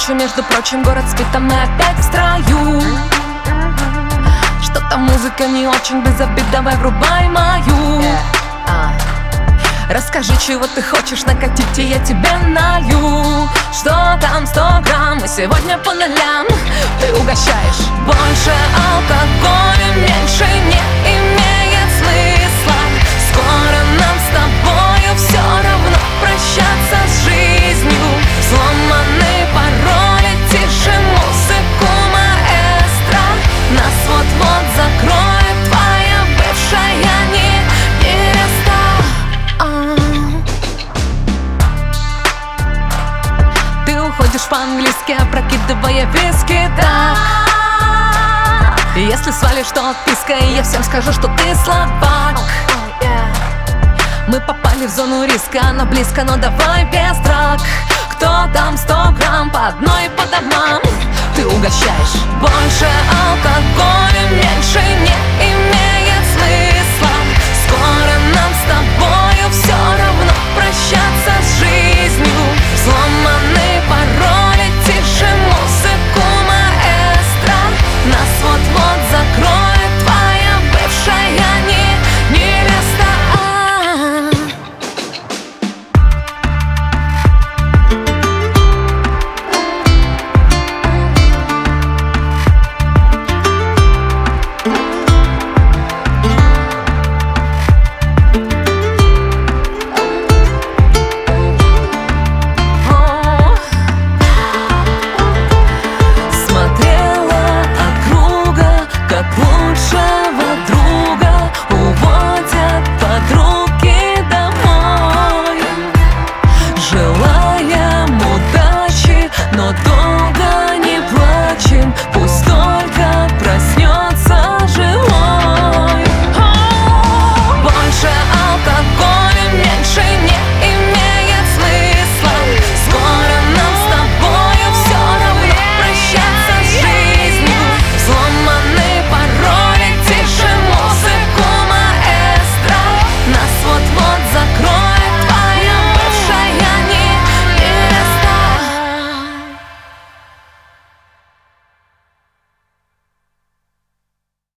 ночью, между прочим, город спит, а мы опять в строю. Что-то музыка не очень, без обид, давай врубай мою. Расскажи, чего ты хочешь, накатить, и я тебе налью. Что там 100 грамм, и сегодня по нолям. Ты угощаешь. Больше алкоголя, меньше не имеет смысла. Скоро нам с тобою все равно прощаться с жизнью. Сломаны пароли, тише музыку маэстро. Нас вот-вот закроет твоя бывшая невеста. Ты уходишь по-английски, опрокидывая виски, да. Если свалишь, то отписка, и я всем скажу, что ты слабак. Мы попали в зону риска, она близко, но давай без драк. Кто там 100 грамм по одной по домам? Ты угощаешь. Больше алкоголя, меньше не имеет смысла. Скоро нам с тобою все равно прощаться с жизнью. Сломаны пароли, тише музыку маэстро. Нас вот-вот закроет твоя бывшая невеста. Смотрела округа, как лучшего друга.